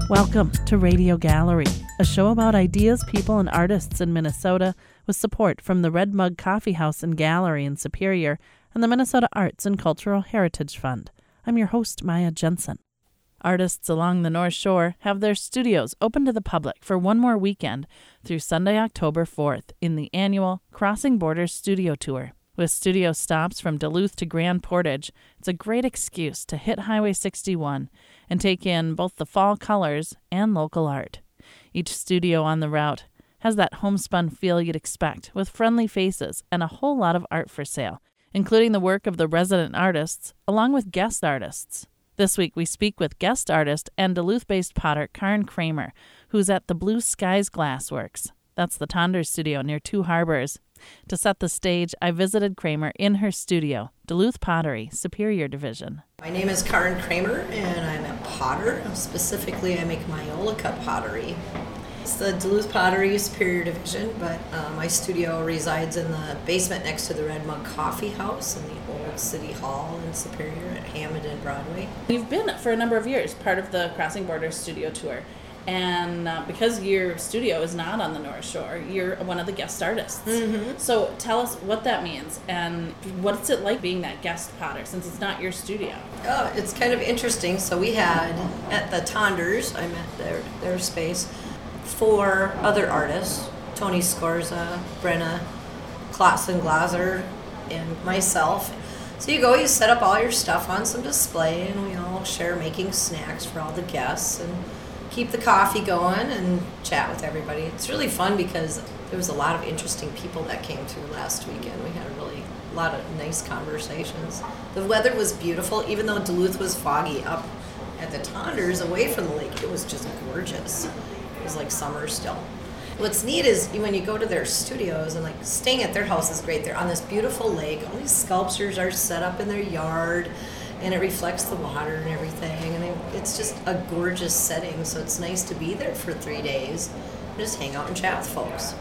Welcome to Radio Gallery, a show about ideas, people, and artists in Minnesota with support from the Red Mug Coffee House and Gallery in Superior and the Minnesota Arts and Cultural Heritage Fund. I'm your host, Maya Jensen. Artists along the North Shore have their studios open to the public for one more weekend through Sunday, October 4th in the annual Crossing Borders Studio Tour. With studio stops from Duluth to Grand Portage, it's a great excuse to hit Highway 61 and take in both the fall colors and local art. Each studio on the route has that homespun feel you'd expect, with friendly faces and a whole lot of art for sale, including the work of the resident artists, along with guest artists. This week we speak with guest artist and Duluth-based potter Karin Kramer, who's at the Blue Skies Glassworks. That's the Tonders studio near Two Harbors. To set the stage, I visited Kramer in her studio, Duluth Pottery, Superior Division. My name is Karin Kramer, and I'm a potter. Specifically, I make Myola cup pottery. It's the Duluth Pottery, Superior Division, but my studio resides in the basement next to the Red Mug Coffee House in the old City Hall in Superior at Hammond and Broadway. You've been, for a number of years, part of the Crossing Borders Studio Tour. And because your studio is not on the North Shore, you're one of the guest artists. Mm-hmm. So tell us what that means and what's it like being that guest potter since it's not your studio? Oh, it's kind of interesting. So we had at the Tonders, I'm at their space, 4 other artists, Tony Scorza, Brenna, Klassen Glaser, and myself. So you go, you set up all your stuff on some display, and we all share making snacks for all the guests and keep the coffee going and chat with everybody. It's really fun because there was a lot of interesting people that came through last weekend. We had a lot of nice conversations. The weather was beautiful, even though Duluth was foggy. Up at the Tonders, away from the lake, it was just gorgeous. It was like summer still. What's neat is when you go to their studios and like staying at their house is great. They're on this beautiful lake. All these sculptures are set up in their yard, and it reflects the water and everything, and it's just a gorgeous setting, so it's nice to be there for 3 days and just hang out and chat with folks.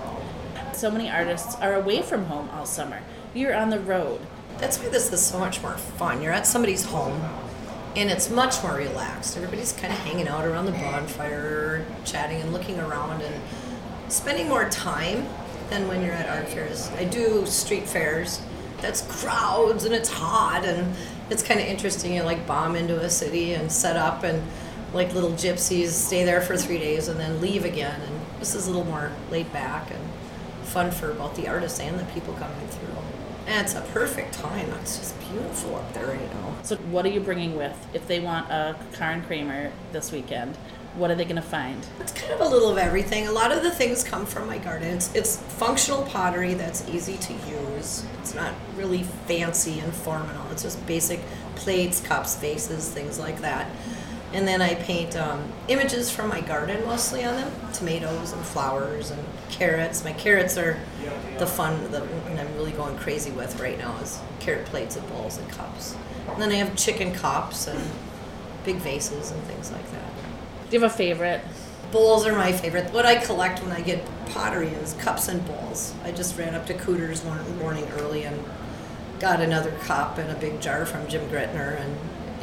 So many artists are away from home all summer. You're on the road. That's why this is so much more fun. You're at somebody's home, and it's much more relaxed. Everybody's kind of hanging out around the bonfire, chatting and looking around and spending more time than when you're at art fairs. I do street fairs. That's crowds, and it's hot, and it's kind of interesting. You like bomb into a city and set up and like little gypsies stay there for 3 days and then leave again. And this is a little more laid back and fun for both the artists and the people coming through. And it's a perfect time. It's just beautiful up there right now. So what are you bringing with if they want a Karin Kramer this weekend? What are they going to find? It's kind of a little of everything. A lot of the things come from my garden. It's functional pottery that's easy to use. It's not really fancy and formal. It's just basic plates, cups, vases, things like that. And then I paint images from my garden mostly on them. Tomatoes and flowers and carrots. My carrots are the fun that I'm really going crazy with right now is carrot plates and bowls and cups. And then I have chicken cups and big vases and things like that. Do you have a favorite? Bowls are my favorite. What I collect when I get pottery is cups and bowls. I just ran up to Cooter's one morning early and got another cup and a big jar from Jim Gretner, and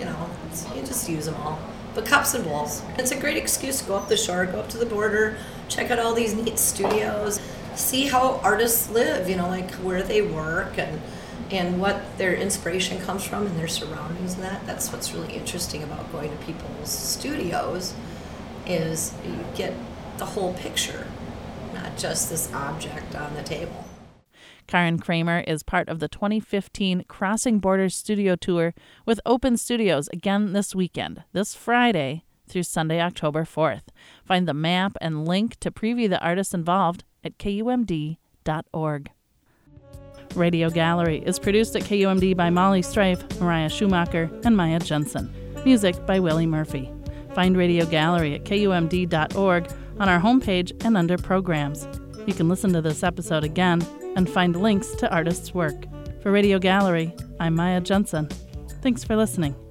you just use them all. But cups and bowls. It's a great excuse to go up the shore, go up to the border, check out all these neat studios, see how artists live, like where they work and what their inspiration comes from and their surroundings and that's what's really interesting about going to people's studios is you get the whole picture, not just this object on the table. Karin Kramer is part of the 2015 Crossing Borders Studio Tour with open studios again this weekend, this Friday through Sunday, October 4th. Find the map and link to preview the artists involved at KUMD.org. Radio Gallery is produced at KUMD by Molly Strife, Mariah Schumacher, and Maya Jensen. Music by Willie Murphy. Find Radio Gallery at KUMD.org on our homepage and under Programs. You can listen to this episode again and find links to artists' work. For Radio Gallery, I'm Maya Jensen. Thanks for listening.